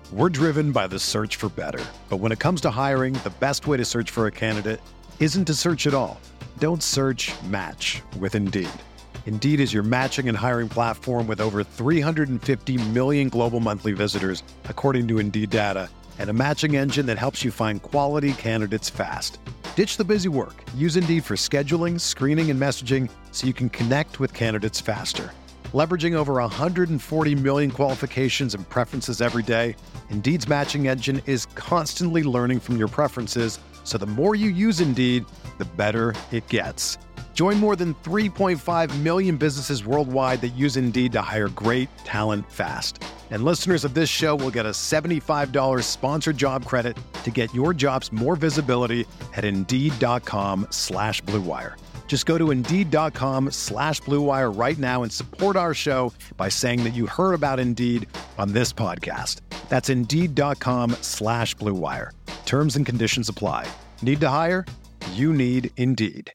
We're driven by the search for better. But when it comes to hiring, the best way to search for a candidate isn't to search at all. Don't search, match with Indeed. Indeed is your matching and hiring platform with over 350 million global monthly visitors, according to Indeed data, and a matching engine that helps you find quality candidates fast. Ditch the busy work. Use Indeed for scheduling, screening, and messaging so you can connect with candidates faster. Leveraging over 140 million qualifications and preferences every day, Indeed's matching engine is constantly learning from your preferences, so the more you use Indeed, the better it gets. Join more than 3.5 million businesses worldwide that use Indeed to hire great talent fast. And listeners of this show will get a $75 sponsored job credit to get your jobs more visibility at Indeed.com/Blue Wire. Just go to Indeed.com/Blue Wire right now and support our show by saying that you heard about Indeed on this podcast. That's Indeed.com/Blue Wire. Terms and conditions apply. Need to hire? You need Indeed.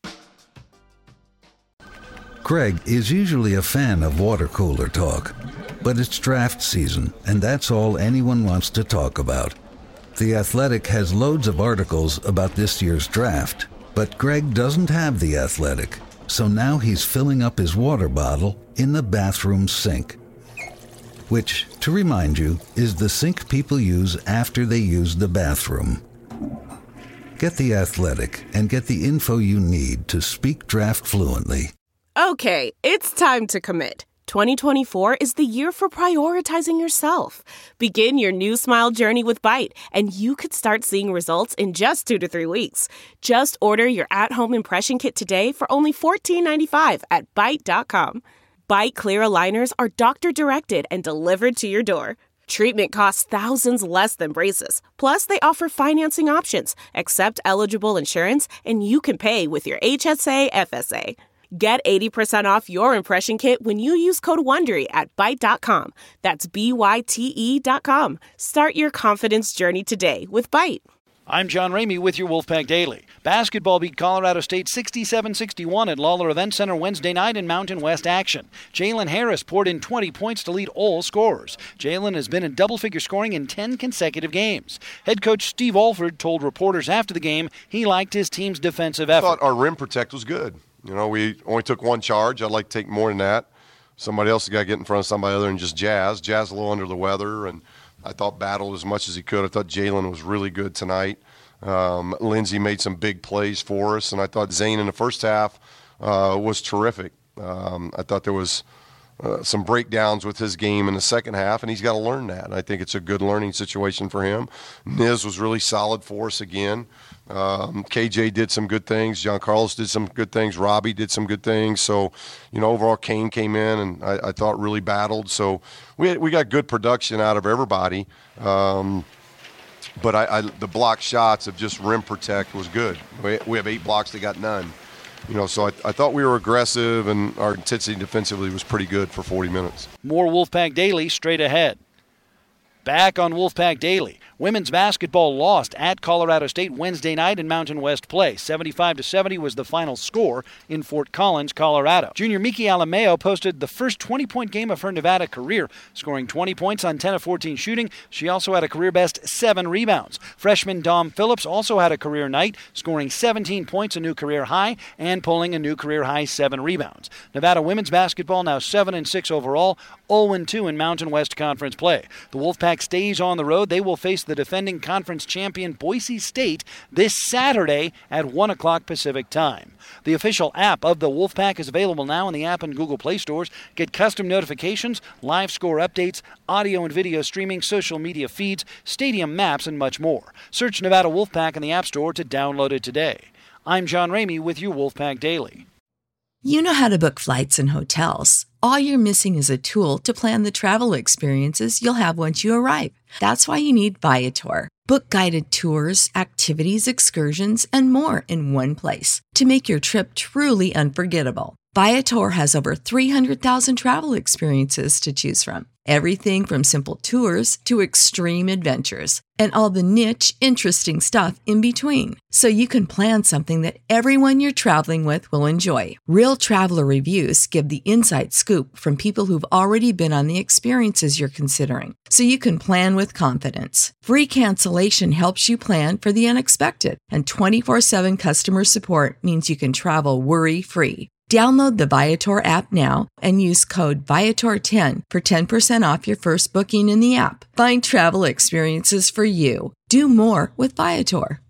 Craig is usually a fan of water cooler talk, but it's draft season, and that's all anyone wants to talk about. The Athletic has loads of articles about this year's draft, but Greg doesn't have The Athletic, so now he's filling up his water bottle in the bathroom sink. Which, to remind you, is the sink people use after they use the bathroom. Get The Athletic and get the info you need to speak draft fluently. Okay, it's time to commit. 2024 is the year for prioritizing yourself. Begin your new smile journey with Byte, and you could start seeing results in just 2 to 3 weeks. Just order your at-home impression kit today for only $14.95 at Byte.com. Byte Clear aligners are doctor-directed and delivered to your door. Treatment costs thousands less than braces. Plus, they offer financing options, accept eligible insurance, and you can pay with your HSA FSA. Get 80% off your impression kit when you use code WONDERY at Byte.com. That's BYTE.com. Start your confidence journey today with Byte. I'm John Ramey with your Wolfpack Daily. Basketball beat Colorado State 67-61 at Lawler Event Center Wednesday night in Mountain West action. Jalen Harris poured in 20 points to lead all scorers. Jalen has been in double-figure scoring in 10 consecutive games. Head coach Steve Alford told reporters after the game he liked his team's defensive effort. I thought our rim protect was good. You know, we only took one charge. I'd like to take more than that. Somebody else has got to get in front of somebody other than just Jazz. Jazz a little under the weather, and I thought battled as much as he could. I thought Jalen was really good tonight. Lindsey made some big plays for us, and I thought Zane in the first half was terrific. I thought there was some breakdowns with his game in the second half, and he's got to learn that. And I think it's a good learning situation for him. Niz was really solid for us again. KJ did some good things. John Carlos did some good things. Robbie did some good things. So, you know, overall Kane came in and I thought really battled. So we got good production out of everybody. But the block shots of just rim protect was good. We have 8 blocks, they got none. You know, so I thought we were aggressive and our intensity defensively was pretty good for 40 minutes. More Wolfpack Daily straight ahead. Back on Wolfpack Daily. Women's basketball lost at Colorado State Wednesday night in Mountain West play. 75-70 was the final score in Fort Collins, Colorado. Junior Miki Alameo posted the first 20-point game of her Nevada career, scoring 20 points on 10 of 14 shooting. She also had a career-best 7 rebounds. Freshman Dom Phillips also had a career night, scoring 17 points, a new career high, and pulling a new career high 7 rebounds. Nevada women's basketball now 7-6 overall, 0-2 in Mountain West Conference play. The Wolfpack stays on the road. They will face the defending conference champion Boise State this Saturday at 1 o'clock Pacific time. The official app of the Wolfpack is available now in the app and Google Play stores. Get custom notifications, live score updates, audio and video streaming, social media feeds, stadium maps, and much more. Search Nevada Wolfpack in the App Store to download it today. I'm John Ramey with your Wolfpack Daily. You know how to book flights and hotels. All you're missing is a tool to plan the travel experiences you'll have once you arrive. That's why you need Viator. Book guided tours, activities, excursions, and more in one place to make your trip truly unforgettable. Viator has over 300,000 travel experiences to choose from. Everything from simple tours to extreme adventures and all the niche, interesting stuff in between. So you can plan something that everyone you're traveling with will enjoy. Real traveler reviews give the inside scoop from people who've already been on the experiences you're considering. So you can plan with confidence. Free cancellation helps you plan for the unexpected. And 24/7 customer support means you can travel worry-free. Download the Viator app now and use code Viator10 for 10% off your first booking in the app. Find travel experiences for you. Do more with Viator.